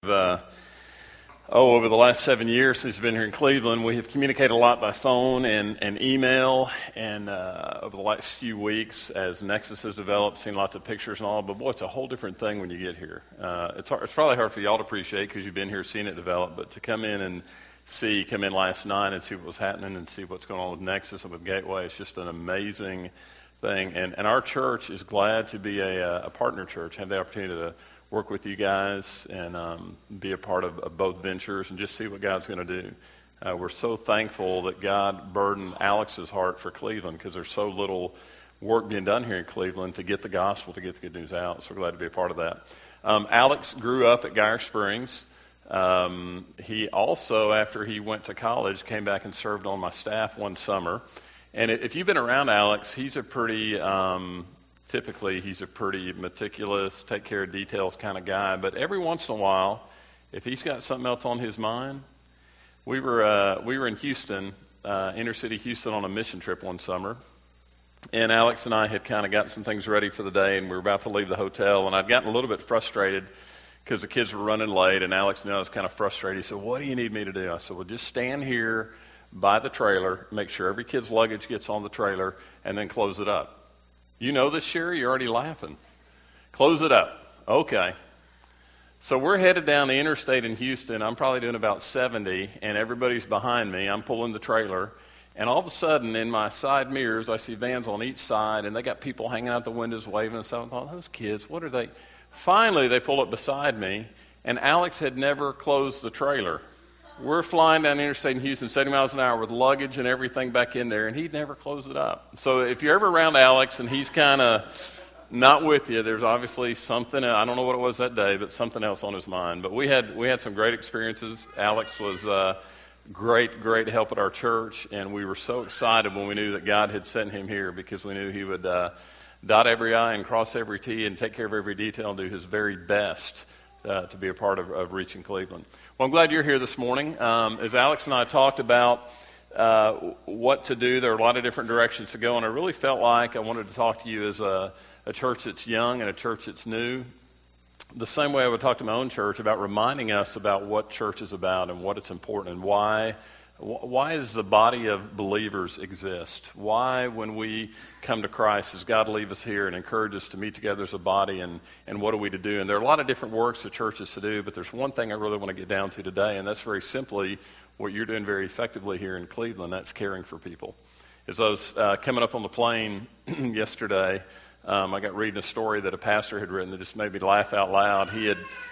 Over the last 7 years since we've been here in Cleveland, we have communicated a lot by phone and email, and over the last few weeks, as Nexus has developed, seen lots of pictures and all, but boy, it's a whole different thing when you get here. It's probably hard for y'all to appreciate because you've been here seeing it develop, but to come in last night and see what was happening and see what's going on with Nexus and with Gateway, it's just an amazing thing, and our church is glad to be a partner church, have the opportunity to work with you guys and be a part of both ventures and just see what God's going to do. We're so thankful that God burdened Alex's heart for Cleveland because there's so little work being done here in Cleveland to get the gospel, to get the good news out. So we're glad to be a part of that. Alex grew up at Geyer Springs. He also, after he went to college, came back and served on my staff one summer. And if you've been around Alex, he's a pretty... Typically, he's a pretty meticulous, take care of details kind of guy. But every once in a while, if he's got something else on his mind, we were in Houston, inner city Houston, on a mission trip one summer. And Alex and I had kind of gotten some things ready for the day, and we were about to leave the hotel. And I'd gotten a little bit frustrated because the kids were running late, and Alex knew I was kind of frustrated. He said, "What do you need me to do?" I said, "Well, just stand here by the trailer, make sure every kid's luggage gets on the trailer, and then close it up." You know this, Sherry? You're already laughing. Close it up. Okay. So we're headed down the interstate in Houston. I'm probably doing about 70, and everybody's behind me. I'm pulling the trailer. And all of a sudden, in my side mirrors, I see vans on each side, and they got people hanging out the windows waving and stuff. I thought, those kids, what are they? Finally, they pull up beside me, and Alex had never closed the trailer. We're flying down the interstate in Houston, 70 miles an hour with luggage and everything back in there, and he'd never closed it up. So if you're ever around Alex and he's kind of not with you, there's obviously something, I don't know what it was that day, but something else on his mind. But we had some great experiences. Alex was great help at our church, and we were so excited when we knew that God had sent him here because we knew he would dot every I and cross every T and take care of every detail and do his very best to be a part of reaching Cleveland. Well, I'm glad you're here this morning. As Alex and I talked about what to do, there are a lot of different directions to go, and I really felt like I wanted to talk to you as a church that's young and a church that's new, the same way I would talk to my own church about reminding us about what church is about and what it's important and why does the body of believers exist? Why, when we come to Christ, does God leave us here and encourage us to meet together as a body, and what are we to do? And there are a lot of different works the church is to do, but there's one thing I really want to get down to today, and that's very simply what you're doing very effectively here in Cleveland. That's caring for people. As I was coming up on the plane yesterday, I got reading a story that a pastor had written that just made me laugh out loud. He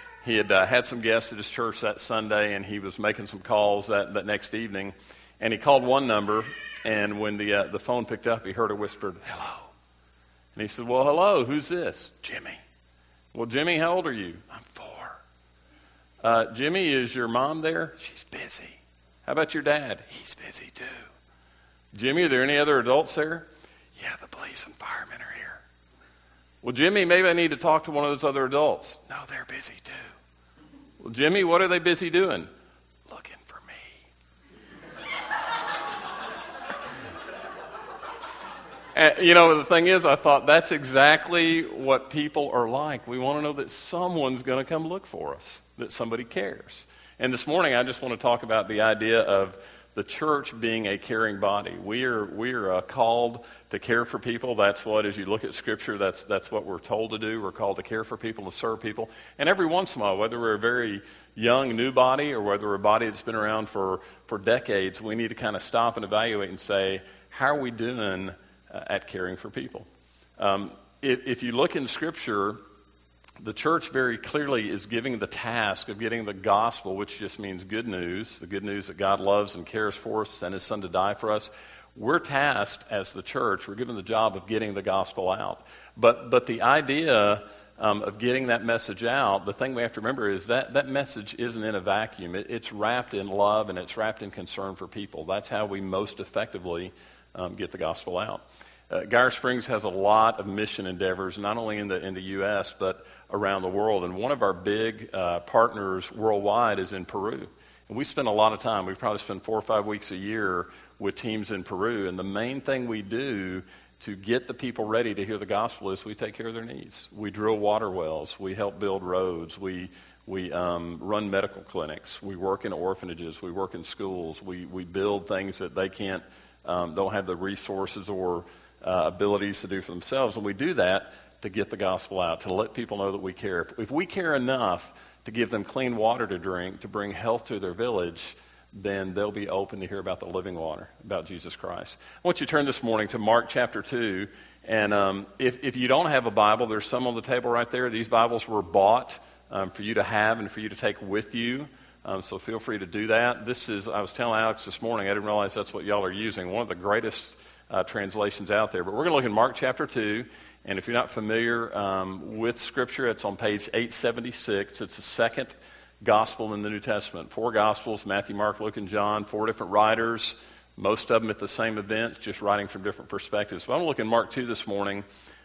had some guests at his church that Sunday, and he was making some calls that next evening. And he called one number, and when the phone picked up, he heard her whispered, "Hello." And he said, "Well, hello, who's this?" "Jimmy." "Well, Jimmy, how old are you?" "I'm 4. Jimmy, is your mom there?" "She's busy." "How about your dad?" "He's busy too." "Jimmy, are there any other adults there?" "Yeah, the police and firemen are here." "Well, Jimmy, maybe I need to talk to one of those other adults." "No, they're busy too." "Well, Jimmy, what are they busy doing?" "Looking for me." And, the thing is, I thought that's exactly what people are like. We want to know that someone's going to come look for us, that somebody cares. And this morning, I just want to talk about the idea of the church being a caring body. We are called to care for people. That's what, as you look at Scripture, that's what we're told to do. We're called to care for people, to serve people. And every once in a while, whether we're a very young, new body or whether we're a body that's been around for decades, we need to kind of stop and evaluate and say, how are we doing at caring for people? If you look in Scripture, the church very clearly is giving the task of getting the gospel, which just means good news, the good news that God loves and cares for us, sent his son to die for us. We're tasked as the church, we're given the job of getting the gospel out. But the idea of getting that message out, the thing we have to remember is that message isn't in a vacuum. It's wrapped in love and it's wrapped in concern for people. That's how we most effectively get the gospel out. Geyer Springs has a lot of mission endeavors, not only in the U.S., but around the world. And one of our big partners worldwide is in Peru. And we spend a lot of time. We probably spend 4 or 5 weeks a year with teams in Peru. And the main thing we do to get the people ready to hear the gospel is we take care of their needs. We drill water wells. We help build roads. We We run medical clinics. We work in orphanages. We work in schools. We build things that they can't, don't have the resources or abilities to do for themselves. And we do that to get the gospel out, to let people know that we care. If we care enough to give them clean water to drink, to bring health to their village, then they'll be open to hear about the living water, about Jesus Christ. I want you to turn this morning to Mark chapter 2. And if you don't have a Bible, there's some on the table right there. These Bibles were bought for you to have and for you to take with you. So feel free to do that. I was telling Alex this morning, I didn't realize that's what y'all are using. One of the greatest translations out there. But we're going to look in Mark chapter 2. And if you're not familiar with Scripture, it's on page 876. It's the second gospel in the New Testament. 4 gospels, Matthew, Mark, Luke, and John, 4 different writers, most of them at the same events, just writing from different perspectives. But I'm going to look in Mark 2 this morning.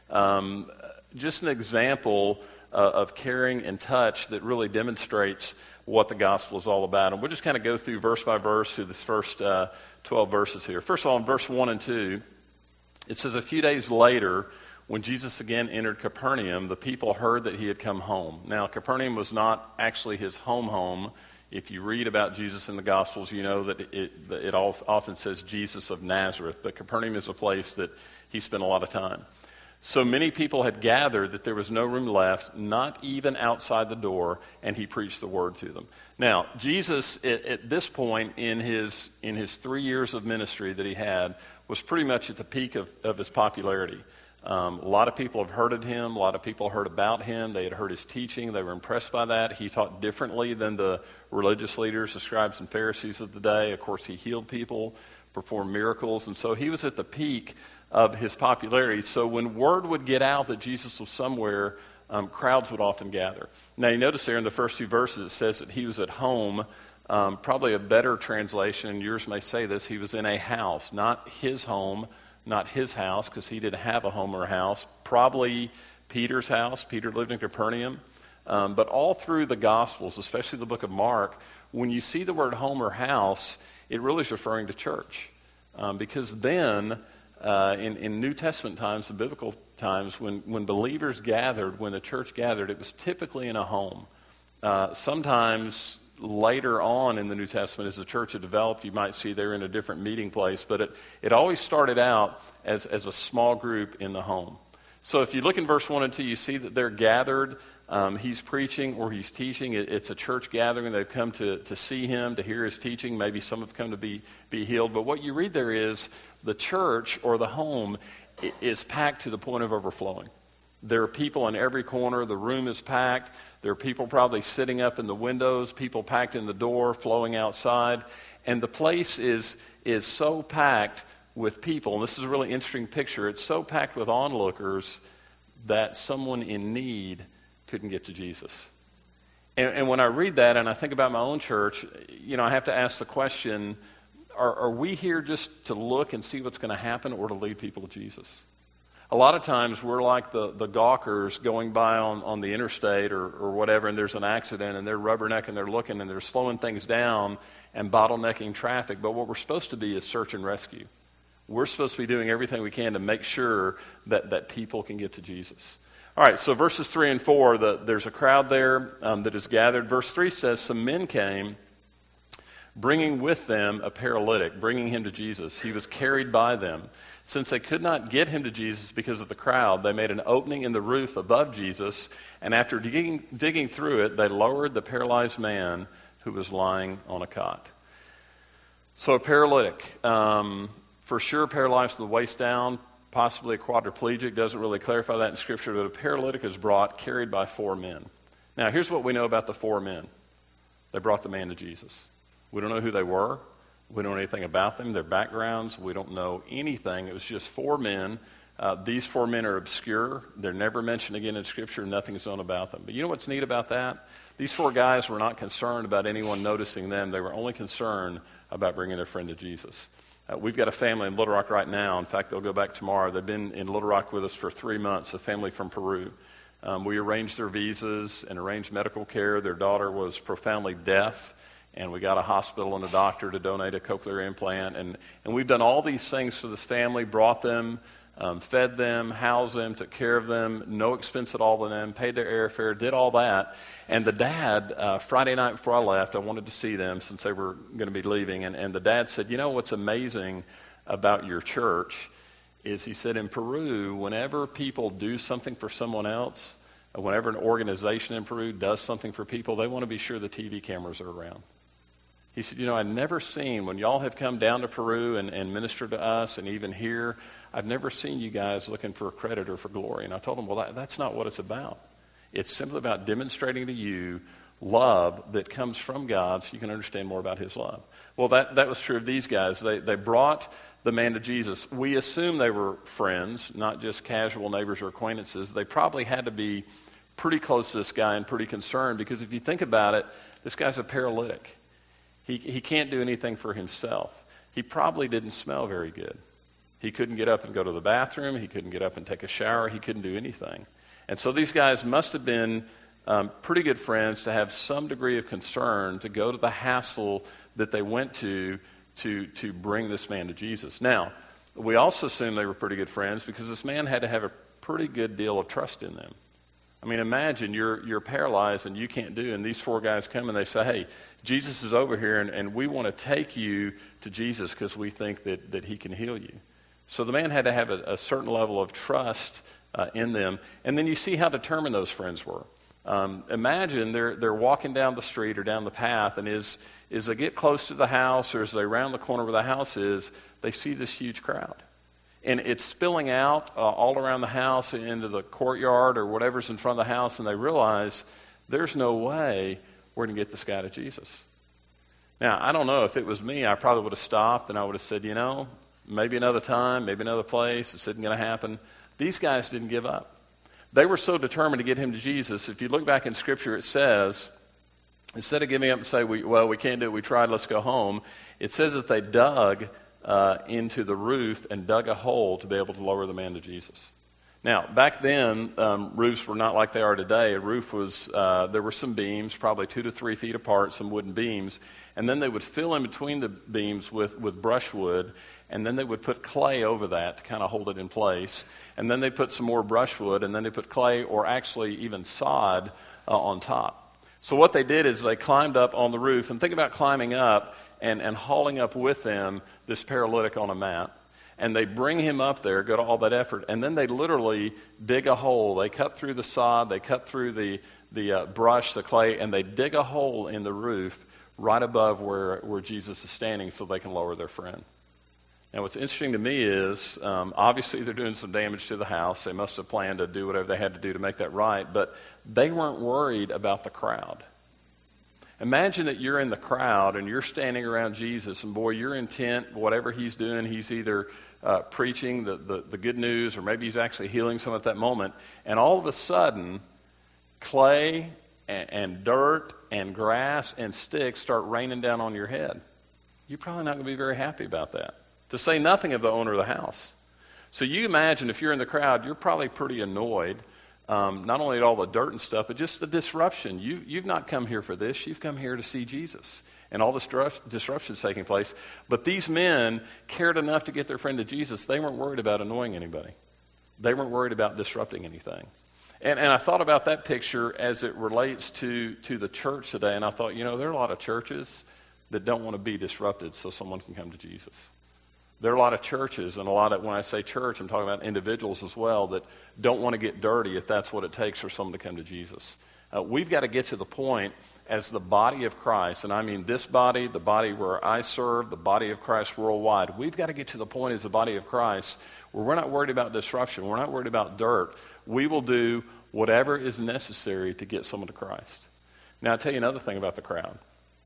Just an example of caring and touch that really demonstrates what the gospel is all about. And we'll just kind of go through verse by verse through this first 12 verses here. First of all, in verse 1 and 2, it says, "A few days later, when Jesus again entered Capernaum, the people heard that he had come home." Now, Capernaum was not actually his home. If you read about Jesus in the Gospels, you know that it often says Jesus of Nazareth, but Capernaum is a place that he spent a lot of time. So many people had gathered that there was no room left, not even outside the door, and he preached the word to them. Now, Jesus, at this point in his 3 years of ministry that he had, was pretty much at the peak of his popularity. A lot of people have heard of him. A lot of people heard about him. They had heard his teaching. They were impressed by that. He taught differently than the religious leaders, the scribes and Pharisees of the day. Of course, he healed people, performed miracles, and so he was at the peak of his popularity. So when word would get out that Jesus was somewhere, crowds would often gather. Now, you notice there in the first 2 verses, it says that he was at home. Probably a better translation, yours may say this, he was in a house, not his home, not his house, because he didn't have a home or a house. Probably Peter's house. Peter lived in Capernaum. But all through the Gospels, especially the book of Mark, when you see the word home or house, it really is referring to church. Because then, in New Testament times, the biblical times, when believers gathered, when the church gathered, it was typically in a home. Sometimes later on in the New Testament, as the church had developed, you might see they're in a different meeting place, but it always started out as a small group in the home. So if you look in verse 1 and 2, you see that they're gathered. He's preaching or he's teaching. It's a church gathering. They've come to see him, to hear his teaching. Maybe some have come to be healed. But what you read there is the church or the home is packed to the point of overflowing. There are people in every corner. The room is packed. There are people probably sitting up in the windows, people packed in the door, flowing outside. And the place is so packed with people. And this is a really interesting picture. It's so packed with onlookers that someone in need couldn't get to Jesus. And when I read that and I think about my own church, I have to ask the question, are we here just to look and see what's going to happen or to lead people to Jesus? A lot of times we're like the gawkers going by on the interstate or whatever, and there's an accident, and they're rubbernecking, they're looking, and they're slowing things down and bottlenecking traffic. But what we're supposed to be is search and rescue. We're supposed to be doing everything we can to make sure that people can get to Jesus. All right, so verses 3 and 4, there's a crowd there that is gathered. Verse 3 says, "Some men came, bringing with them a paralytic," bringing him to Jesus. He was carried by them. Since they could not get him to Jesus because of the crowd, they made an opening in the roof above Jesus, and after digging through it, they lowered the paralyzed man who was lying on a cot. So a paralytic, for sure paralyzed from the waist down, possibly a quadriplegic, doesn't really clarify that in Scripture, but a paralytic is brought, carried by 4 men. Now, here's what we know about the 4 men. They brought the man to Jesus. We don't know who they were. We don't know anything about them, their backgrounds. We don't know anything. It was just 4 men. These 4 men are obscure. They're never mentioned again in Scripture. Nothing is known about them. But you know what's neat about that? These 4 guys were not concerned about anyone noticing them. They were only concerned about bringing their friend to Jesus. We've got a family in Little Rock right now. In fact, they'll go back tomorrow. They've been in Little Rock with us for 3 months, a family from Peru. We arranged their visas and arranged medical care. Their daughter was profoundly deaf, and we got a hospital and a doctor to donate a cochlear implant. And we've done all these things for this family, brought them fed them, housed them, took care of them, no expense at all to them, paid their airfare, did all that. And the dad, Friday night before I left, I wanted to see them since they were going to be leaving. And the dad said, you know what's amazing about your church is, he said, in Peru, whenever people do something for someone else, whenever an organization in Peru does something for people, they want to be sure the TV cameras are around. He said, you know, I've never seen, when y'all have come down to Peru and ministered to us, and even here, I've never seen you guys looking for credit or for glory. And I told him, well, that's not what it's about. It's simply about demonstrating to you love that comes from God so you can understand more about his love. Well, that was true of these guys. They brought the man to Jesus. We assume they were friends, not just casual neighbors or acquaintances. They probably had to be pretty close to this guy and pretty concerned, because if you think about it, this guy's a paralytic. He can't do anything for himself. He probably didn't smell very good. He couldn't get up and go to the bathroom. He couldn't get up and take a shower. He couldn't do anything. And so these guys must have been pretty good friends to have some degree of concern to go to the hassle that they went to bring this man to Jesus. Now, we also assume they were pretty good friends because this man had to have a pretty good deal of trust in them. I mean, imagine you're paralyzed and you can't do, and these four guys come and they say, hey, Jesus is over here, and we want to take you to Jesus because we think that he can heal you. So the man had to have a certain level of trust in them. And then you see how determined those friends were. Imagine they're walking down the street or down the path, and as they get close to the house or as they round the corner where the house is, they see this huge crowd. And it's spilling out all around the house into the courtyard or whatever's in front of the house, and they realize there's no way we're going to get this guy to Jesus. Now, I don't know, if it was me, I probably would have stopped and I would have said, you know, maybe another time, maybe another place, this isn't going to happen. These guys didn't give up. They were so determined to get him to Jesus. If you look back in Scripture, it says, instead of giving up and say, we can't do it, we tried, let's go home, it says that they dug into the roof and dug a hole to be able to lower the man to Jesus. Now, back then, roofs were not like they are today. A roof was, there were some beams, probably 2 to 3 feet apart, some wooden beams, and then they would fill in between the beams with brushwood, and then they would put clay over that to kind of hold it in place, and then they put some more brushwood, and then they put clay or actually even sod on top. So what they did is they climbed up on the roof, and think about climbing up and hauling up with them this paralytic on a mat. And they bring him up there, go to all that effort, and then they literally dig a hole. They cut through the sod, they cut through the brush, the clay, and they dig a hole in the roof right above where Jesus is standing so they can lower their friend. Now, what's interesting to me is, obviously they're doing some damage to the house. They must have planned to do whatever they had to do to make that right, but they weren't worried about the crowd. Imagine that you're in the crowd and you're standing around Jesus, and boy, you're intent, whatever he's doing, he's either preaching the good news, or maybe he's actually healing someone at that moment, and all of a sudden, clay and dirt and grass and sticks start raining down on your head. You're probably not going to be very happy about that, to say nothing of the owner of the house. So you imagine if you're in the crowd, you're probably pretty annoyed, not only at all the dirt and stuff, but just the disruption. You've not come here for this. You've come here to see Jesus. And all this disruption is taking place. But these men cared enough to get their friend to Jesus. They weren't worried about annoying anybody. They weren't worried about disrupting anything. And I thought about that picture as it relates to the church today. And I thought, there are a lot of churches that don't want to be disrupted so someone can come to Jesus. There are a lot of churches, and when I say church, I'm talking about individuals as well, that don't want to get dirty if that's what it takes for someone to come to Jesus. We've got to get to the point as the body of Christ, and I mean this body, the body where I serve, the body of Christ worldwide. We've got to get to the point as the body of Christ where we're not worried about disruption. We're not worried about dirt. We will do whatever is necessary to get someone to Christ. Now, I'll tell you another thing about the crowd.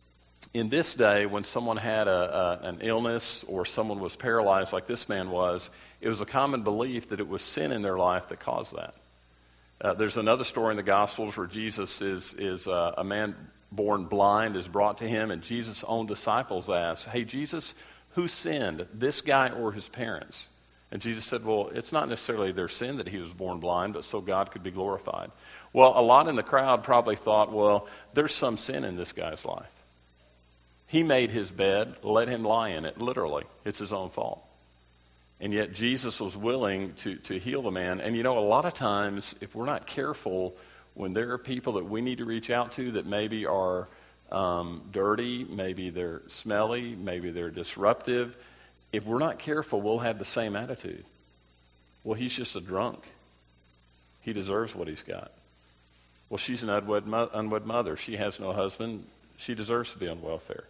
In this day, when someone had an illness or someone was paralyzed like this man was, it was a common belief that it was sin in their life that caused that. There's another story in the Gospels where Jesus is a man born blind is brought to him, and Jesus' own disciples asked, hey, Jesus, who sinned, this guy or his parents? And Jesus said, well, it's not necessarily their sin that he was born blind, but so God could be glorified. Well, a lot in the crowd probably thought, well, there's some sin in this guy's life. He made his bed, let him lie in it, literally. It's his own fault. And yet Jesus was willing to heal the man. And a lot of times, if we're not careful, when there are people that we need to reach out to that maybe are dirty, maybe they're smelly, maybe they're disruptive, if we're not careful, we'll have the same attitude. Well, he's just a drunk. He deserves what he's got. Well, she's an unwed mother. She has no husband. She deserves to be on welfare.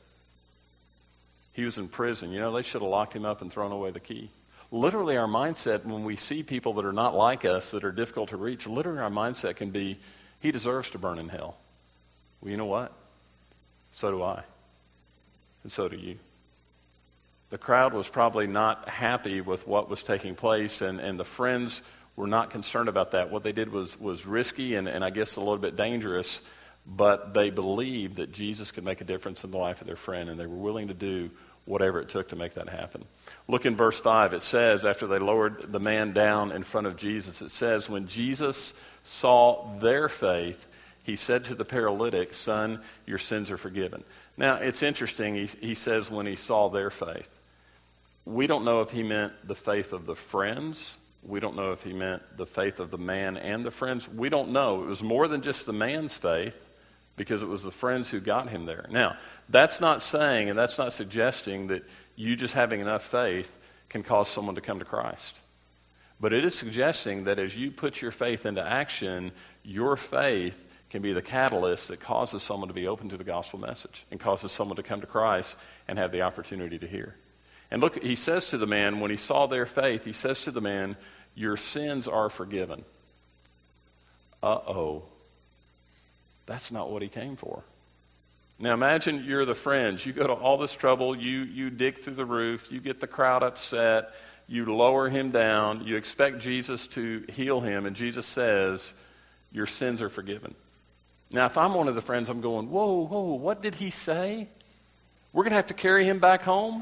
He was in prison. They should have locked him up and thrown away the key. Literally, our mindset, when we see people that are not like us, that are difficult to reach, literally our mindset can be, he deserves to burn in hell. Well, you know what? So do I. And so do you. The crowd was probably not happy with what was taking place, and the friends were not concerned about that. What they did was risky and I guess a little bit dangerous, but they believed that Jesus could make a difference in the life of their friend, and they were willing to do whatever it took to make that happen. Look in verse 5. It says, after they lowered the man down in front of Jesus, it says, when Jesus saw their faith, he said to the paralytic, son, your sins are forgiven. Now, it's interesting. He says when he saw their faith. We don't know if he meant the faith of the friends. We don't know if he meant the faith of the man and the friends. We don't know. It was more than just the man's faith, because it was the friends who got him there. Now, that's not saying and that's not suggesting that you just having enough faith can cause someone to come to Christ. But it is suggesting that as you put your faith into action, your faith can be the catalyst that causes someone to be open to the gospel message and causes someone to come to Christ and have the opportunity to hear. And look, he says to the man, when he saw their faith, he says to the man, your sins are forgiven. Uh-oh. That's not what he came for. Now imagine you're the friends. You go to all this trouble. You dig through the roof. You get the crowd upset. You lower him down. You expect Jesus to heal him. And Jesus says, your sins are forgiven. Now if I'm one of the friends, I'm going, whoa, what did he say? We're going to have to carry him back home?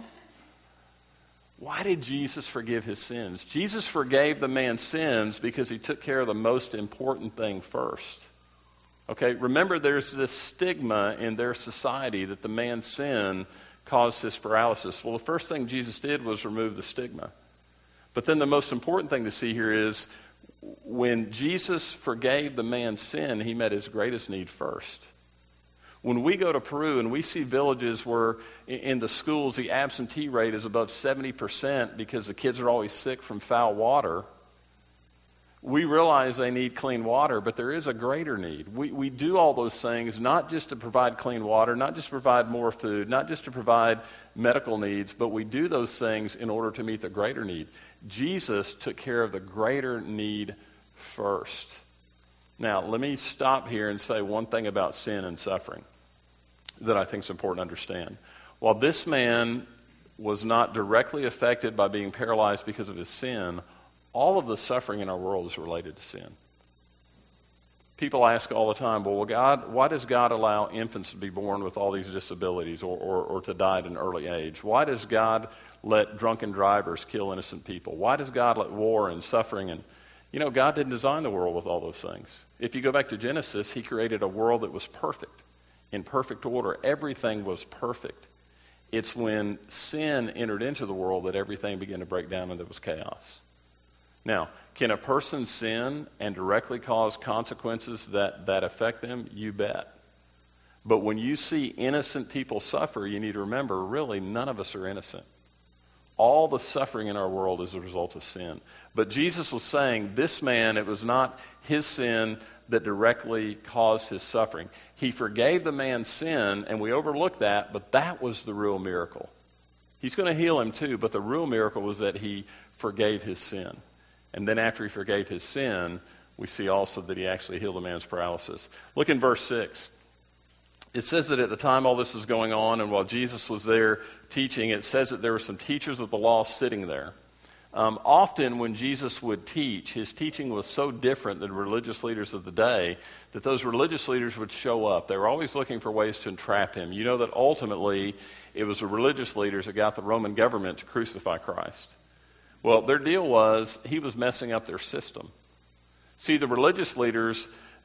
Why did Jesus forgive his sins? Jesus forgave the man's sins because he took care of the most important thing first. Okay, remember there's this stigma in their society that the man's sin caused his paralysis. Well, the first thing Jesus did was remove the stigma. But then the most important thing to see here is when Jesus forgave the man's sin, he met his greatest need first. When we go to Peru and we see villages where in the schools the absentee rate is above 70% because the kids are always sick from foul water, we realize they need clean water, but there is a greater need. We do all those things not just to provide clean water, not just to provide more food, not just to provide medical needs, but we do those things in order to meet the greater need. Jesus took care of the greater need first. Now, let me stop here and say one thing about sin and suffering that I think is important to understand. While this man was not directly affected by being paralyzed because of his sin, all of the suffering in our world is related to sin. People ask all the time, well, God, why does God allow infants to be born with all these disabilities or to die at an early age? Why does God let drunken drivers kill innocent people? Why does God let war and suffering? And God didn't design the world with all those things. If you go back to Genesis, he created a world that was perfect, in perfect order. Everything was perfect. It's when sin entered into the world that everything began to break down and there was chaos. Now, can a person sin and directly cause consequences that affect them? You bet. But when you see innocent people suffer, you need to remember, really, none of us are innocent. All the suffering in our world is a result of sin. But Jesus was saying, this man, it was not his sin that directly caused his suffering. He forgave the man's sin, and we overlook that, but that was the real miracle. He's going to heal him too, but the real miracle was that he forgave his sin. And then after he forgave his sin, we see also that he actually healed the man's paralysis. Look in verse 6. It says that at the time all this was going on, and while Jesus was there teaching, it says that there were some teachers of the law sitting there. Often when Jesus would teach, his teaching was so different than religious leaders of the day that those religious leaders would show up. They were always looking for ways to entrap him. You know that ultimately it was the religious leaders that got the Roman government to crucify Christ. Well, their deal was he was messing up their system. See, the religious leaders,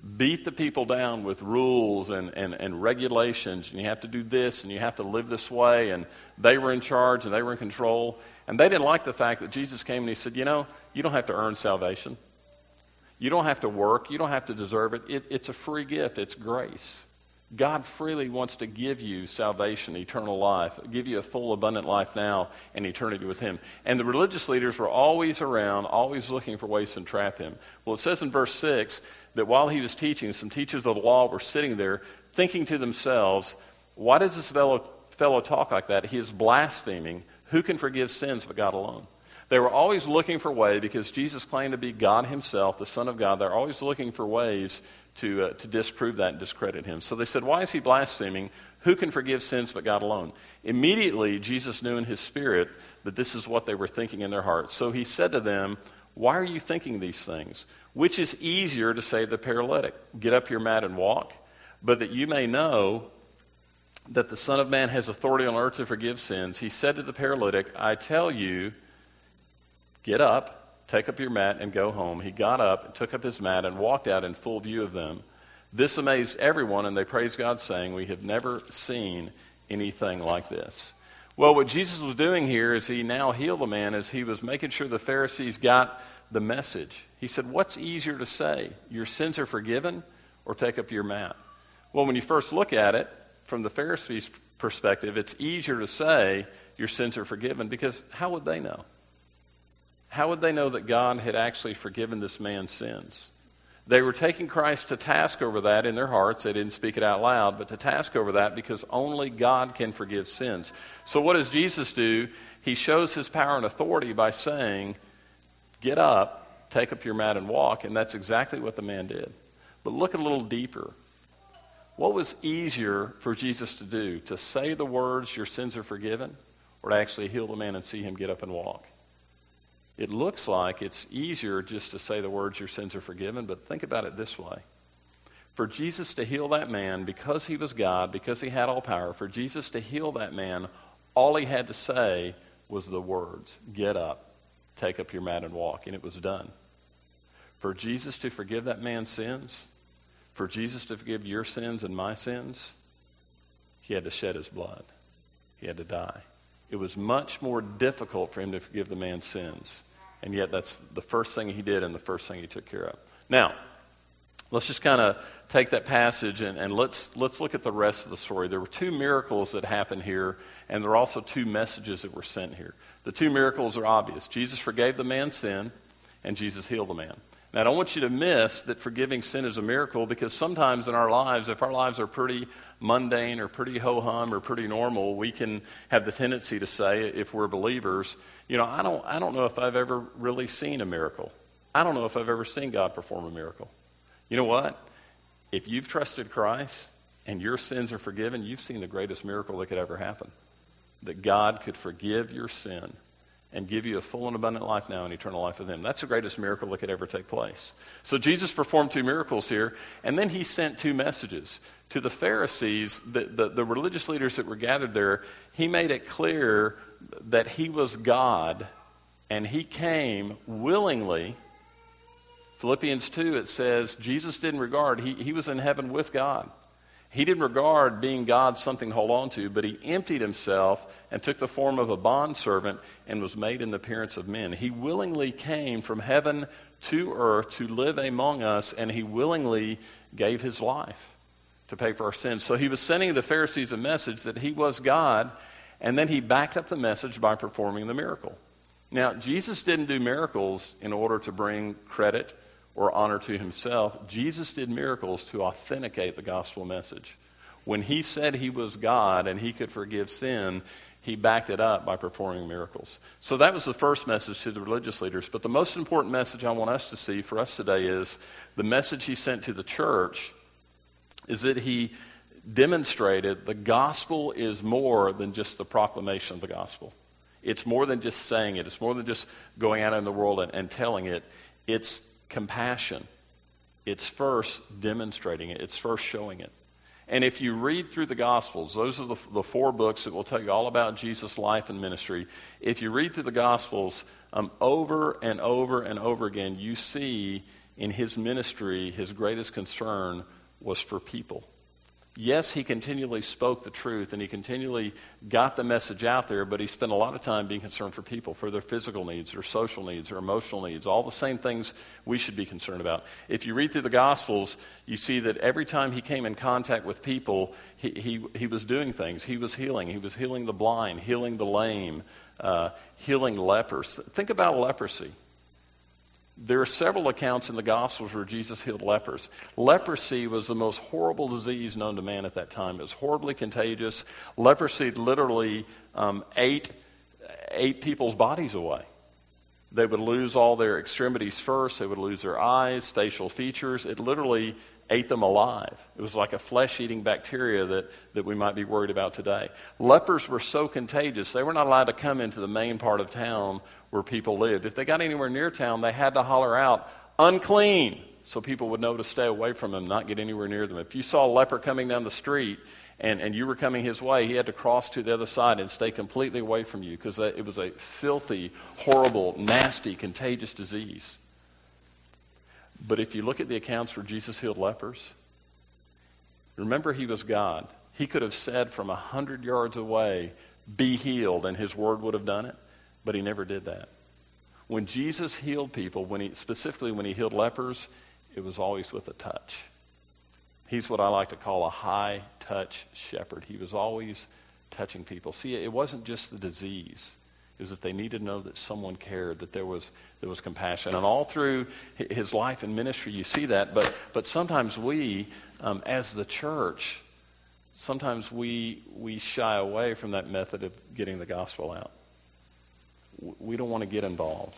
beat the people down with rules and regulations, and you have to do this, and you have to live this way, and they were in charge, and they were in control. And they didn't like the fact that Jesus came and he said, you know, you don't have to earn salvation. You don't have to work. You don't have to deserve it. It's a free gift. It's grace. God freely wants to give you salvation, eternal life, give you a full, abundant life now and eternity with him. And the religious leaders were always around, always looking for ways to entrap him. Well, it says in verse 6 that while he was teaching, some teachers of the law were sitting there thinking to themselves, why does this fellow talk like that? He is blaspheming. Who can forgive sins but God alone? They were always looking for ways, because Jesus claimed to be God himself, the Son of God. They're always looking for ways to disprove that and discredit him. So they said, why is he blaspheming? Who can forgive sins but God alone? Immediately, Jesus knew in his spirit that this is what they were thinking in their hearts. So he said to them, why are you thinking these things? Which is easier to say to the paralytic, get up your mat and walk, but that you may know that the Son of Man has authority on earth to forgive sins. He said to the paralytic, I tell you, get up, take up your mat, and go home. He got up, took up his mat, and walked out in full view of them. This amazed everyone, and they praised God, saying, we have never seen anything like this. Well, what Jesus was doing here is he now healed the man as he was making sure the Pharisees got the message. He said, what's easier to say? Your sins are forgiven, or take up your mat? Well, when you first look at it, from the Pharisees' perspective, it's easier to say your sins are forgiven, because how would they know? How would they know that God had actually forgiven this man's sins? They were taking Christ to task over that in their hearts. They didn't speak it out loud, but to task over that, because only God can forgive sins. So what does Jesus do? He shows his power and authority by saying, get up, take up your mat and walk, and that's exactly what the man did. But look a little deeper. What was easier for Jesus to do? To say the words, your sins are forgiven, or to actually heal the man and see him get up and walk? It looks like it's easier just to say the words, your sins are forgiven, but think about it this way. For Jesus to heal that man, because he was God, because he had all power, for Jesus to heal that man, all he had to say was the words, get up, take up your mat and walk, and it was done. For Jesus to forgive that man's sins, for Jesus to forgive your sins and my sins, he had to shed his blood. He had to die. It was much more difficult for him to forgive the man's sins. And yet that's the first thing he did and the first thing he took care of. Now, let's just kind of take that passage and let's look at the rest of the story. There were two miracles that happened here, and there are also two messages that were sent here. The two miracles are obvious. Jesus forgave the man's sin, and Jesus healed the man. Now, I don't want you to miss that forgiving sin is a miracle, because sometimes in our lives, if our lives are pretty mundane or pretty ho-hum or pretty normal, we can have the tendency to say, if we're believers, you know, I don't know if I've ever really seen a miracle. I don't know if I've ever seen God perform a miracle. You know what? If you've trusted Christ and your sins are forgiven, you've seen the greatest miracle that could ever happen. That God could forgive your sin and give you a full and abundant life now and eternal life with him. That's the greatest miracle that could ever take place. So Jesus performed two miracles here, and then he sent two messages. To the Pharisees, the religious leaders that were gathered there, he made it clear that he was God, and he came willingly. Philippians 2, it says, Jesus didn't regard, he was in heaven with God. He didn't regard being God something to hold on to, but he emptied himself and took the form of a bondservant and was made in the appearance of men. He willingly came from heaven to earth to live among us, and he willingly gave his life to pay for our sins. So he was sending the Pharisees a message that he was God, and then he backed up the message by performing the miracle. Now, Jesus didn't do miracles in order to bring credit or honor to himself. Jesus did miracles to authenticate the gospel message. When he said he was God and he could forgive sin, he backed it up by performing miracles. So that was the first message to the religious leaders. But the most important message I want us to see for us today is the message he sent to the church is that he demonstrated the gospel is more than just the proclamation of the gospel. It's more than just saying it. It's more than just going out in the world and telling it. It's compassion. It's first demonstrating it. It's first showing it. And if you read through the Gospels, those are the four books that will tell you all about Jesus' life and ministry. If you read through the Gospels over and over and over again, you see in his ministry, his greatest concern was for people. Yes, he continually spoke the truth and he continually got the message out there, but he spent a lot of time being concerned for people, for their physical needs, their social needs, their emotional needs, all the same things we should be concerned about. If you read through the Gospels, you see that every time he came in contact with people, he was doing things. He was healing. He was healing the blind, healing the lame, healing lepers. Think about leprosy. There are several accounts in the Gospels where Jesus healed lepers. Leprosy was the most horrible disease known to man at that time. It was horribly contagious. Leprosy literally ate people's bodies away. They would lose all their extremities first. They would lose their eyes, facial features. It literally ate them alive. It was like a flesh-eating bacteria that we might be worried about today. Lepers were so contagious, they were not allowed to come into the main part of town where people lived. If they got anywhere near town, they had to holler out, "Unclean," so people would know to stay away from them, not get anywhere near them. If you saw a leper coming down the street and you were coming his way, he had to cross to the other side and stay completely away from you because it was a filthy, horrible, nasty, contagious disease. But if you look at the accounts where Jesus healed lepers, remember he was God. He could have said from 100 yards away, "Be healed," and his word would have done it. But he never did that. When Jesus healed people, specifically when he healed lepers, it was always with a touch. He's what I like to call a high-touch shepherd. He was always touching people. See, it wasn't just the disease. It was that they needed to know that someone cared, that there was compassion. And all through his life and ministry, you see that. But sometimes we, as the church, sometimes we shy away from that method of getting the gospel out. We don't want to get involved.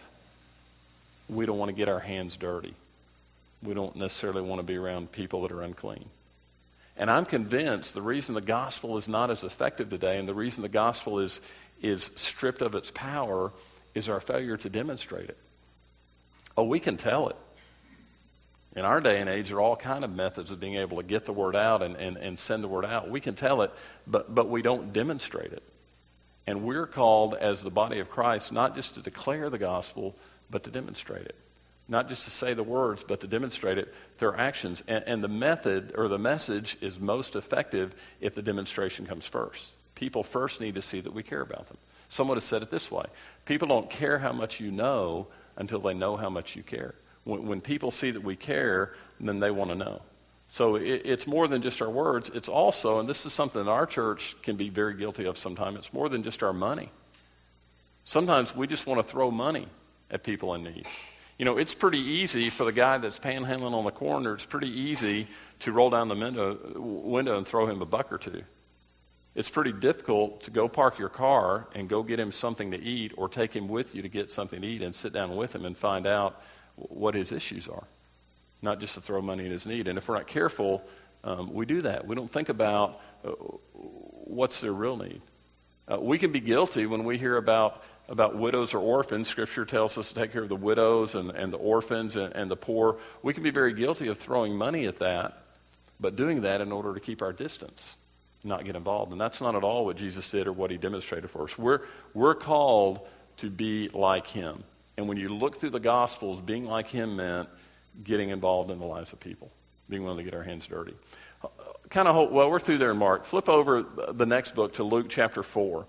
We don't want to get our hands dirty. We don't necessarily want to be around people that are unclean. And I'm convinced the reason the gospel is not as effective today and the reason the gospel is stripped of its power is our failure to demonstrate it. Oh, we can tell it. In our day and age, there are all kinds of methods of being able to get the word out and send the word out. We can tell it, but we don't demonstrate it. And we're called as the body of Christ not just to declare the gospel, but to demonstrate it. Not just to say the words, but to demonstrate it through our actions. And the method or the message is most effective if the demonstration comes first. People first need to see that we care about them. Someone has said it this way: people don't care how much you know until they know how much you care. When people see that we care, then they want to know. So it's more than just our words. It's also, and this is something that our church can be very guilty of sometimes, it's more than just our money. Sometimes we just want to throw money at people in need. You know, it's pretty easy for the guy that's panhandling on the corner, it's pretty easy to roll down the window and throw him a buck or two. It's pretty difficult to go park your car and go get him something to eat or take him with you to get something to eat and sit down with him and find out what his issues are. Not just to throw money in his need. And if we're not careful, we do that. We don't think about what's their real need. We can be guilty when we hear about widows or orphans. Scripture tells us to take care of the widows and the orphans and the poor. We can be very guilty of throwing money at that, but doing that in order to keep our distance, not get involved. And that's not at all what Jesus did or what he demonstrated for us. We're called to be like him. And when you look through the Gospels, being like him meant getting involved in the lives of people, being willing to get our hands dirty. We're through there in Mark. Flip over the next book to Luke chapter 4.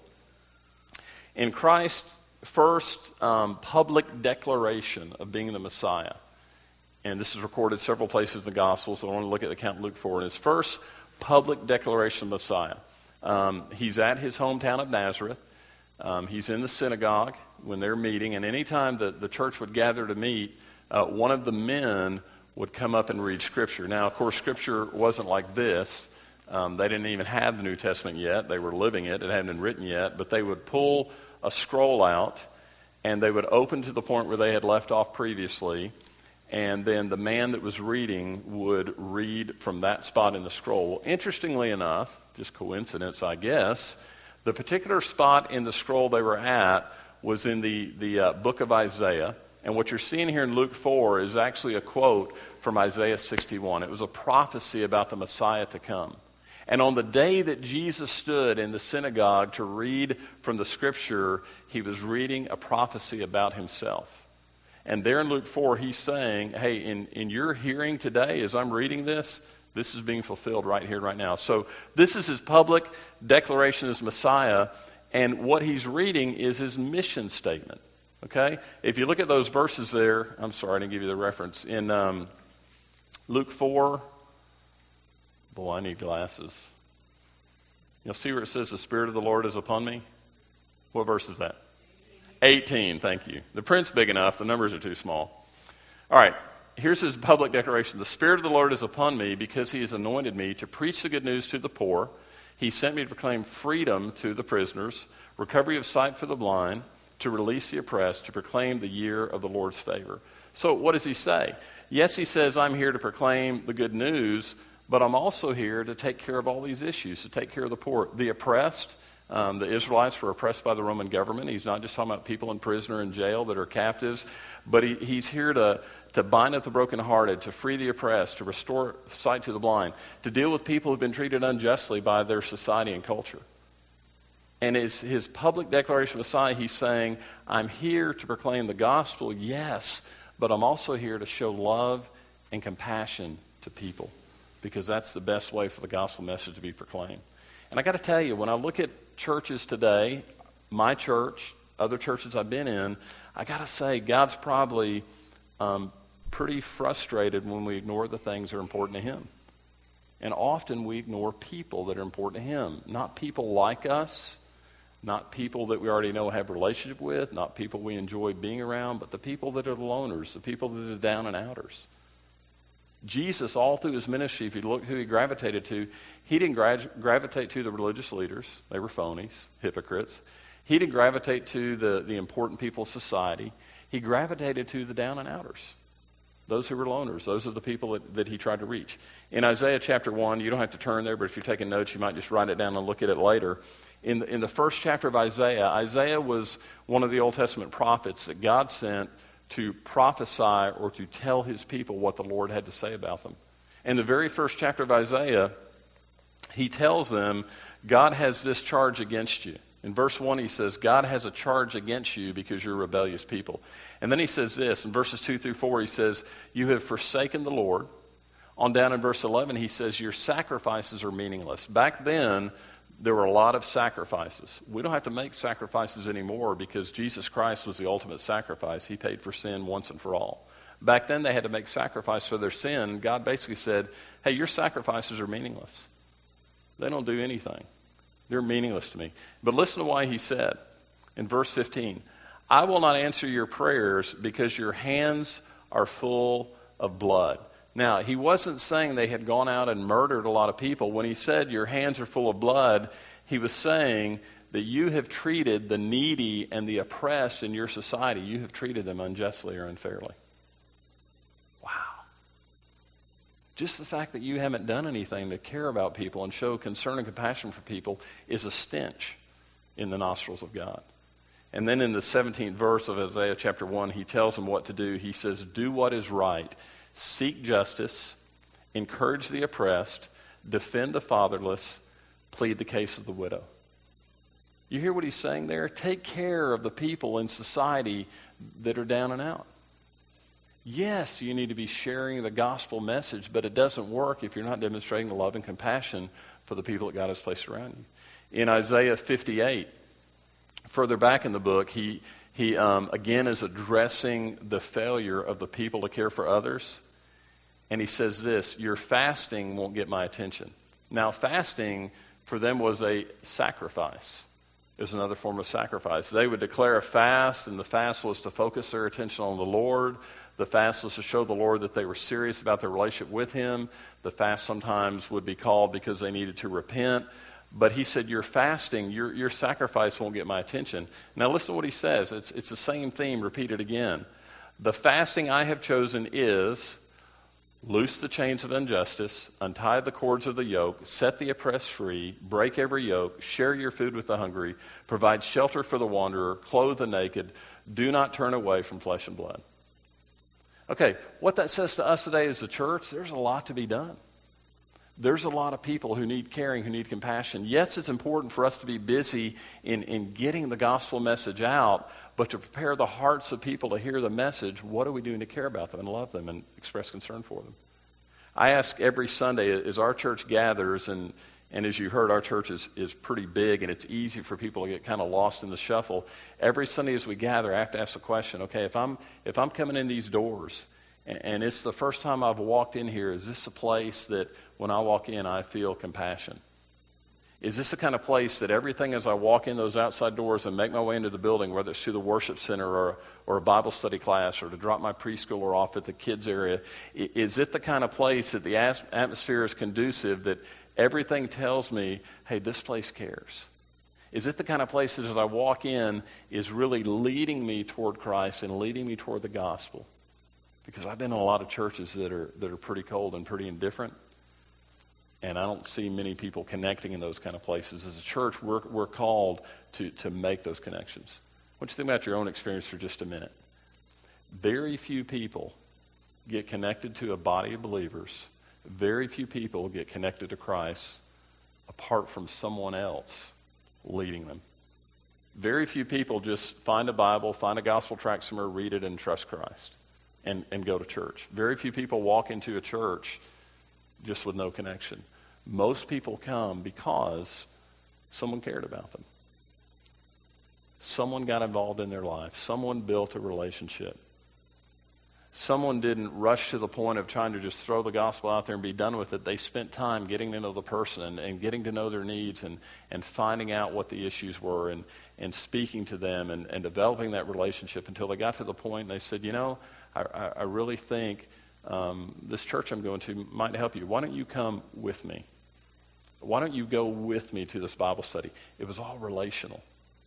In Christ's first public declaration of being the Messiah, and this is recorded several places in the Gospel, so I want to look at the account in Luke 4. In his first public declaration of Messiah, he's at his hometown of Nazareth. He's in the synagogue when they're meeting, and anytime the church would gather to meet, one of the men would come up and read Scripture. Now, of course, Scripture wasn't like this. They didn't even have the New Testament yet. They were living it. It hadn't been written yet. But they would pull a scroll out, and they would open to the point where they had left off previously, and then the man that was reading would read from that spot in the scroll. Well, interestingly enough, just coincidence, I guess, the particular spot in the scroll they were at was in the book of Isaiah. And what you're seeing here in Luke 4 is actually a quote from Isaiah 61. It was a prophecy about the Messiah to come. And on the day that Jesus stood in the synagogue to read from the Scripture, he was reading a prophecy about himself. And there in Luke 4, he's saying, hey, in your hearing today, as I'm reading this is being fulfilled right here, right now. So this is his public declaration as Messiah, and what he's reading is his mission statement. Okay? If you look at those verses there, I'm sorry, I didn't give you the reference. In Luke 4, boy, I need glasses. You'll see where it says, the Spirit of the Lord is upon me. What verse is that? 18, thank you. The print's big enough, the numbers are too small. All right, here's his public declaration. The Spirit of the Lord is upon me because he has anointed me to preach the good news to the poor. He sent me to proclaim freedom to the prisoners, recovery of sight for the blind, to release the oppressed, to proclaim the year of the Lord's favor. So what does he say? Yes, he says, I'm here to proclaim the good news, but I'm also here to take care of all these issues, to take care of the poor, the oppressed. The Israelites were oppressed by the Roman government. He's not just talking about people in prison or in jail that are captives, but he's here to bind up the brokenhearted, to free the oppressed, to restore sight to the blind, to deal with people who've been treated unjustly by their society and culture. And his public declaration of Messiah, he's saying, I'm here to proclaim the gospel, yes, but I'm also here to show love and compassion to people, because that's the best way for the gospel message to be proclaimed. And I got to tell you, when I look at churches today, my church, other churches I've been in, I got to say, God's probably pretty frustrated when we ignore the things that are important to him. And often we ignore people that are important to him. Not people like us, not people that we already know have a relationship with, not people we enjoy being around, but the people that are the loners, the people that are down and outers. Jesus, all through his ministry, if you look who he gravitated to, he didn't gravitate to the religious leaders. They were phonies, hypocrites. He didn't gravitate to the important people of society. He gravitated to the down and outers, those who were loners. Those are the people that he tried to reach. In Isaiah chapter 1, you don't have to turn there, but if you're taking notes, you might just write it down and look at it later. In the first chapter of Isaiah was one of the Old Testament prophets that God sent to prophesy or to tell his people what the Lord had to say about them. In the very first chapter of Isaiah, he tells them, God has this charge against you. In verse 1, he says, God has a charge against you because you're rebellious people. And then he says this, in verses 2 through 4, he says, you have forsaken the Lord. On down in verse 11, he says, your sacrifices are meaningless. Back then, there were a lot of sacrifices. We don't have to make sacrifices anymore because Jesus Christ was the ultimate sacrifice. He paid for sin once and for all. Back then, they had to make sacrifice for their sin. God basically said, hey, your sacrifices are meaningless. They don't do anything. They're meaningless to me. But listen to why he said in verse 15, I will not answer your prayers because your hands are full of blood. Now, he wasn't saying they had gone out and murdered a lot of people. When he said your hands are full of blood, he was saying that you have treated the needy and the oppressed in your society. You have treated them unjustly or unfairly. Wow. Just the fact that you haven't done anything to care about people and show concern and compassion for people is a stench in the nostrils of God. And then in the 17th verse of Isaiah chapter 1, he tells them what to do. He says, do what is right. Seek justice, encourage the oppressed, defend the fatherless, plead the case of the widow. You hear what he's saying there? Take care of the people in society that are down and out. Yes, you need to be sharing the gospel message, but it doesn't work if you're not demonstrating the love and compassion for the people that God has placed around you. In Isaiah 58, further back in the book, he again is addressing the failure of the people to care for others. And he says this, your fasting won't get my attention. Now, fasting for them was a sacrifice. It was another form of sacrifice. They would declare a fast, and the fast was to focus their attention on the Lord. The fast was to show the Lord that they were serious about their relationship with him. The fast sometimes would be called because they needed to repent. But he said, your fasting, your sacrifice won't get my attention. Now listen to what he says. It's the same theme repeated again. The fasting I have chosen is loose the chains of injustice, untie the cords of the yoke, set the oppressed free, break every yoke, share your food with the hungry, provide shelter for the wanderer, clothe the naked, do not turn away from flesh and blood. Okay, what that says to us today as a church, there's a lot to be done. There's a lot of people who need caring, who need compassion. Yes, it's important for us to be busy in getting the gospel message out, but to prepare the hearts of people to hear the message. What are we doing to care about them and love them and express concern for them? I ask every Sunday as our church gathers, and as you heard, our church is pretty big, and it's easy for people to get kind of lost in the shuffle. Every Sunday as we gather, I have to ask the question, okay, if I'm coming in these doors, and it's the first time I've walked in here, is this a place that when I walk in, I feel compassion? Is this the kind of place that everything as I walk in those outside doors and make my way into the building, whether it's to the worship center or a Bible study class or to drop my preschooler off at the kids area, is it the kind of place that the atmosphere is conducive that everything tells me, hey, this place cares? Is it the kind of place that as I walk in is really leading me toward Christ and leading me toward the gospel? Because I've been in a lot of churches that are pretty cold and pretty indifferent, and I don't see many people connecting in those kind of places. As a church, we're called to make those connections. I want you to think about your own experience for just a minute. Very few people get connected to a body of believers. Very few people get connected to Christ apart from someone else leading them. Very few people just find a Bible, find a gospel tract somewhere, read it, and trust Christ and go to church. Very few people walk into a church just with no connection. Most people come because someone cared about them. Someone got involved in their life. Someone built a relationship. Someone didn't rush to the point of trying to just throw the gospel out there and be done with it. They spent time getting to know the person and getting to know their needs and finding out what the issues were and speaking to them and developing that relationship until they got to the point and they said, you know, I really think this church I'm going to might help you. Why don't you come with me? Why don't you go with me to this Bible study? It was all relational.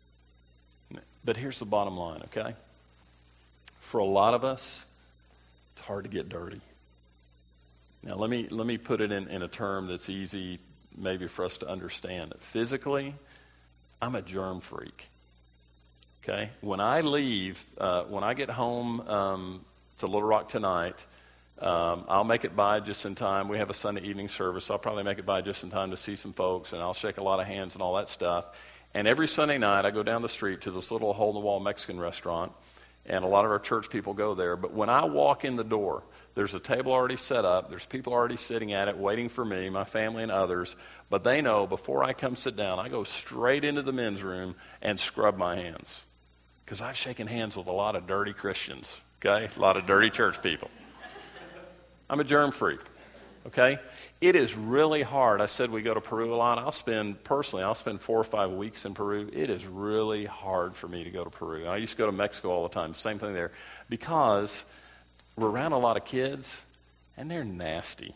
But here's the bottom line, okay? For a lot of us, it's hard to get dirty. Now, let me put it in a term that's easy maybe for us to understand. Physically, I'm a germ freak, okay? When I leave, when I get home to Little Rock tonight, I'll make it by just in time. We have a Sunday evening service, so I'll probably make it by just in time to see some folks, and I'll shake a lot of hands and all that stuff. And every Sunday night, I go down the street to this little hole-in-the-wall Mexican restaurant, and a lot of our church people go there. But when I walk in the door, there's a table already set up. There's people already sitting at it waiting for me, my family and others. But they know before I come sit down, I go straight into the men's room and scrub my hands. Because I've shaken hands with a lot of dirty Christians, okay? A lot of dirty church people. I'm a germ freak, okay? It is really hard. I said we go to Peru a lot. I'll spend 4 or 5 weeks in Peru. It is really hard for me to go to Peru. I used to go to Mexico all the time, same thing there, because we're around a lot of kids, and they're nasty.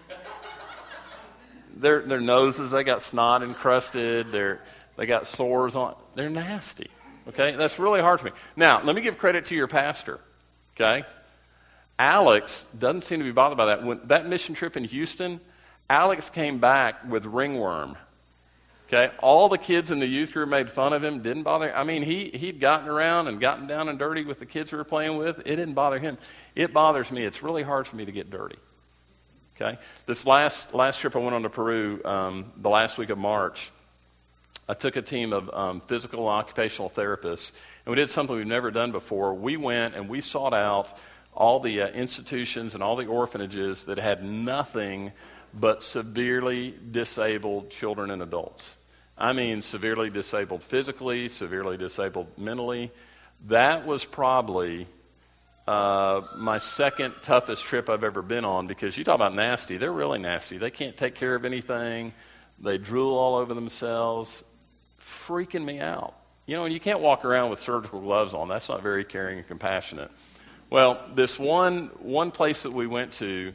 Their noses, they got snot encrusted. They got sores on. They're nasty, okay? That's really hard for me. Now, let me give credit to your pastor, okay? Alex doesn't seem to be bothered by that. When that mission trip in Houston, Alex came back with ringworm. Okay, all the kids in the youth group made fun of him. Didn't bother. I mean, he'd gotten around and gotten down and dirty with the kids we were playing with. It didn't bother him. It bothers me. It's really hard for me to get dirty. Okay, this last trip I went on to Peru, the last week of March, I took a team of physical and occupational therapists, and we did something we've never done before. We went and we sought out all the institutions and all the orphanages that had nothing but severely disabled children and adults. I mean severely disabled physically, severely disabled mentally. That was probably my second toughest trip I've ever been on, because you talk about nasty, they're really nasty. They can't take care of anything. They drool all over themselves, freaking me out. You know, and you can't walk around with surgical gloves on. That's not very caring and compassionate. Well, this one place that we went to,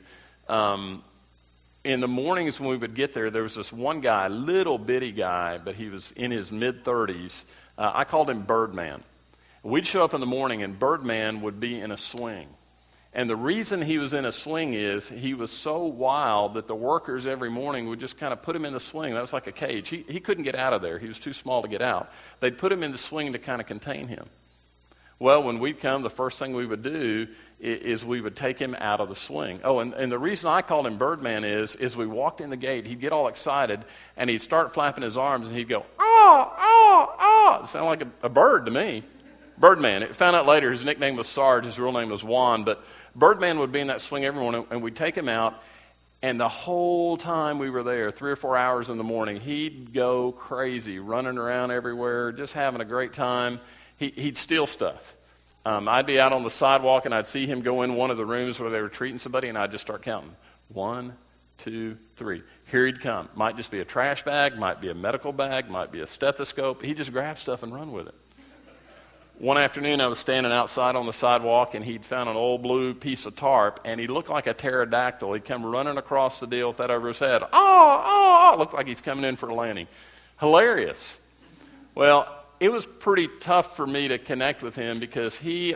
in the mornings when we would get there was this one guy, little bitty guy, but he was in his mid-30s. I called him Birdman. We'd show up in the morning, and Birdman would be in a swing. And the reason he was in a swing is he was so wild that the workers every morning would just kind of put him in the swing. That was like a cage. He couldn't get out of there. He was too small to get out. They'd put him in the swing to kind of contain him. Well, when we'd come, the first thing we would do is we would take him out of the swing. Oh, and the reason I called him Birdman is we walked in the gate, he'd get all excited, and he'd start flapping his arms, and he'd go, oh, oh, oh. It sounded like a bird to me. Birdman. It found out later his nickname was Sarge, his real name was Juan, but Birdman would be in that swing every morning, and we'd take him out, and the whole time we were there, 3 or 4 hours in the morning, he'd go crazy, running around everywhere, just having a great time. He'd steal stuff. I'd be out on the sidewalk, and I'd see him go in one of the rooms where they were treating somebody, and I'd just start counting. 1, 2, 3. Here he'd come. Might just be a trash bag, might be a medical bag, might be a stethoscope. He'd just grab stuff and run with it. One afternoon, I was standing outside on the sidewalk, and he'd found an old blue piece of tarp, and he looked like a pterodactyl. He'd come running across the deal with that over his head. Oh! Looked like he's coming in for a landing. Hilarious. Well, it was pretty tough for me to connect with him because he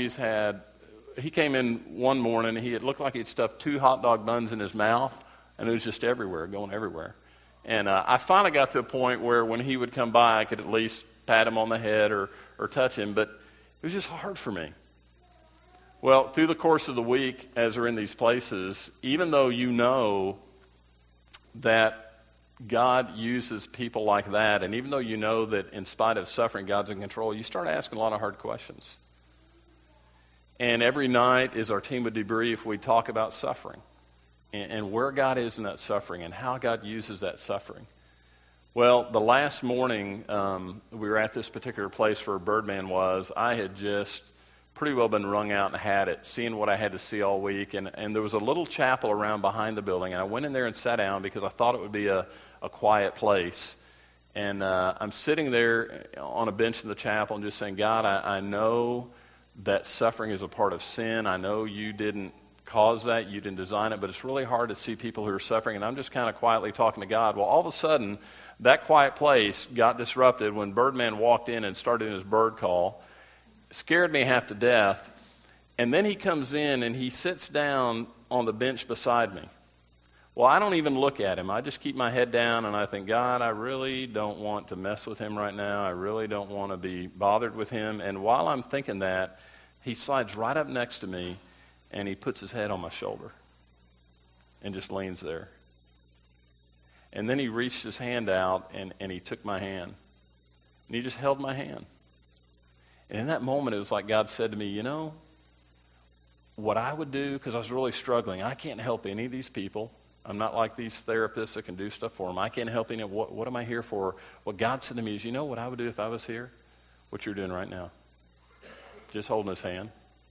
came in one morning, it looked like he'd stuffed 2 hot dog buns in his mouth, and it was just everywhere, going everywhere. And I finally got to a point where when he would come by, I could at least pat him on the head or touch him, but it was just hard for me. Well, through the course of the week, as we're in these places, even though you know that God uses people like that, and even though you know that in spite of suffering, God's in control, you start asking a lot of hard questions. And every night as our team would debrief, we talk about suffering and where God is in that suffering and how God uses that suffering. Well, the last morning we were at this particular place where Birdman was. I had just pretty well been wrung out and had it, seeing what I had to see all week. And there was a little chapel around behind the building, and I went in there and sat down because I thought it would be a quiet place. And I'm sitting there on a bench in the chapel and just saying, God, I know that suffering is a part of sin. I know you didn't cause that, you didn't design it, but it's really hard to see people who are suffering. And I'm just kind of quietly talking to God. Well, all of a sudden, that quiet place got disrupted when Birdman walked in and started his bird call. Scared me half to death. And then he comes in and he sits down on the bench beside me. Well, I don't even look at him. I just keep my head down and I think, God, I really don't want to mess with him right now. I really don't want to be bothered with him. And while I'm thinking that, he slides right up next to me and he puts his head on my shoulder and just leans there. And then he reached his hand out and he took my hand. And he just held my hand. And in that moment, it was like God said to me, you know, what I would do, because I was really struggling, I can't help any of these people. I'm not like these therapists that can do stuff for them. I can't help any of what am I here for? What God said to me is, you know what I would do if I was here? What you're doing right now. Just holding his hand.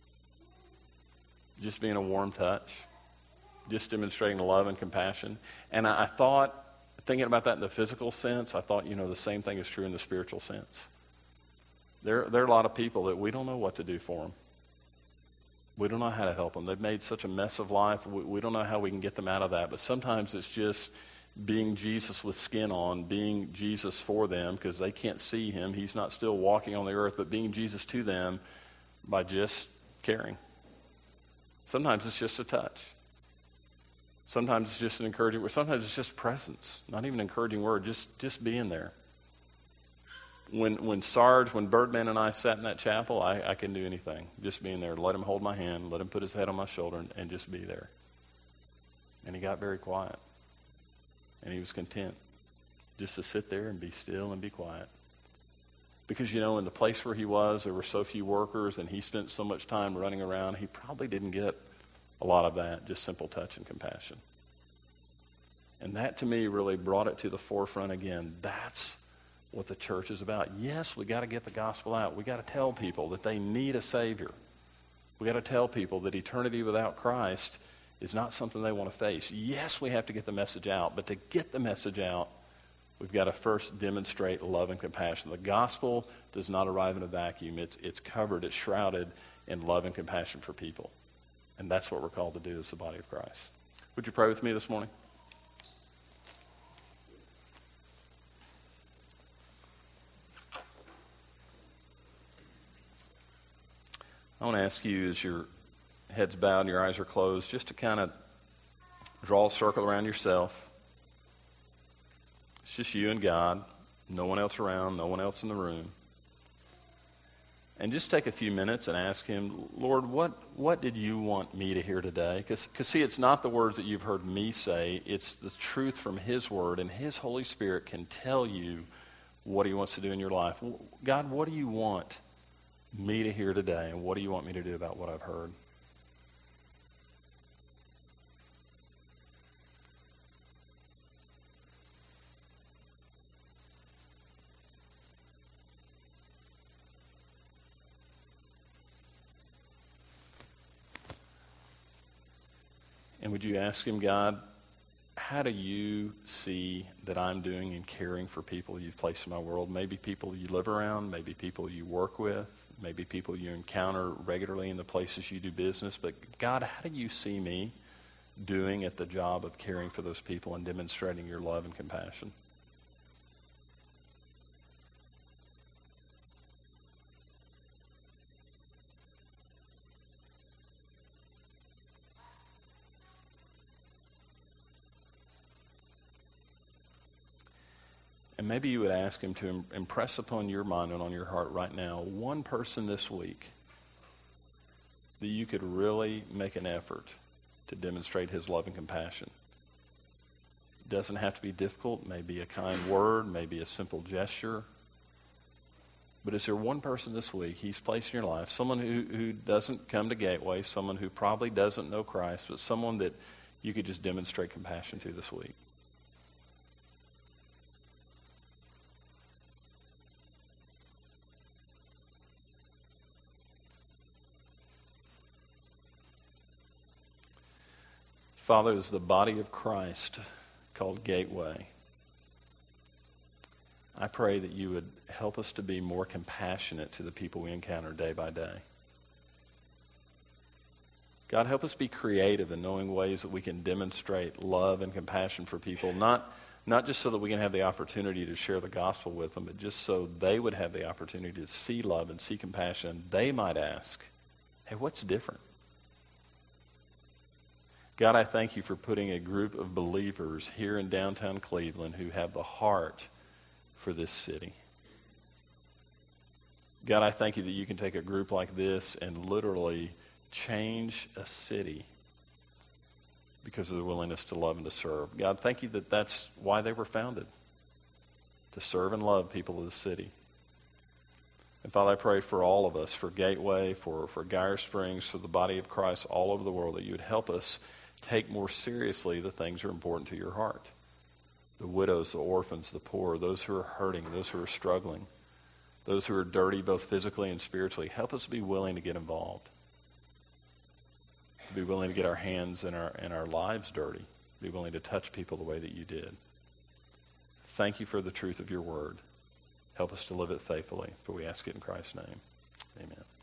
Just being a warm touch. Just demonstrating love and compassion. And I thought, thinking about that in the physical sense, I thought, you know, the same thing is true in the spiritual sense. There are a lot of people that we don't know what to do for them. We don't know how to help them. They've made such a mess of life. We don't know how we can get them out of that. But sometimes it's just being Jesus with skin on, being Jesus for them because they can't see him. He's not still walking on the earth, but being Jesus to them by just caring. Sometimes it's just a touch. Sometimes it's just an encouraging word. Sometimes it's just presence. Not even an encouraging word, just being there. When Birdman and I sat in that chapel, I couldn't do anything. Just being there, let him hold my hand, let him put his head on my shoulder, and just be there. And he got very quiet. And he was content just to sit there and be still and be quiet. Because, you know, in the place where he was, there were so few workers, and he spent so much time running around, he probably didn't get a lot of that, just simple touch and compassion. And that, to me, really brought it to the forefront again. That's what the church is about. Yes, we got to get the gospel out. We got to tell people that they need a Savior. We got to tell people that eternity without Christ is not something they want to face. Yes, we have to get the message out, but to get the message out, we've got to first demonstrate love and compassion. The gospel does not arrive in a vacuum. It's covered, it's shrouded in love and compassion for people. And that's what we're called to do as the body of Christ. Would you pray with me this morning? I want to ask you, as your head's bowed and your eyes are closed, just to kind of draw a circle around yourself. It's just you and God, no one else around, no one else in the room. And just take a few minutes and ask him, Lord, what did you want me to hear today? Because see, it's not the words that you've heard me say. It's the truth from his word, and his Holy Spirit can tell you what he wants to do in your life. God, what do you want me to hear today, and what do you want me to do about what I've heard? And would you ask him, God, how do you see that I'm doing in caring for people you've placed in my world? Maybe people you live around, maybe people you work with, maybe people you encounter regularly in the places you do business. But God, how do you see me doing at the job of caring for those people and demonstrating your love and compassion? And maybe you would ask him to impress upon your mind and on your heart right now one person this week that you could really make an effort to demonstrate his love and compassion. It doesn't have to be difficult. Maybe a kind word, maybe a simple gesture. But is there one person this week he's placed in your life, someone who doesn't come to Gateway, someone who probably doesn't know Christ, but someone that you could just demonstrate compassion to this week? Father, as the body of Christ called Gateway, I pray that you would help us to be more compassionate to the people we encounter day by day. God, help us be creative in knowing ways that we can demonstrate love and compassion for people, not just so that we can have the opportunity to share the gospel with them, but just so they would have the opportunity to see love and see compassion. They might ask, hey, what's different? God, I thank you for putting a group of believers here in downtown Cleveland who have the heart for this city. God, I thank you that you can take a group like this and literally change a city because of the willingness to love and to serve. God, thank you that that's why they were founded, to serve and love people of the city. And Father, I pray for all of us, for Gateway, for Geyer Springs, for the body of Christ all over the world, that you would help us take more seriously the things that are important to your heart. The widows, the orphans, the poor, those who are hurting, those who are struggling, those who are dirty both physically and spiritually. Help us be willing to get involved, to be willing to get our hands and our lives dirty, be willing to touch people the way that you did. Thank you for the truth of your word. Help us to live it faithfully, for we ask it in Christ's name. Amen.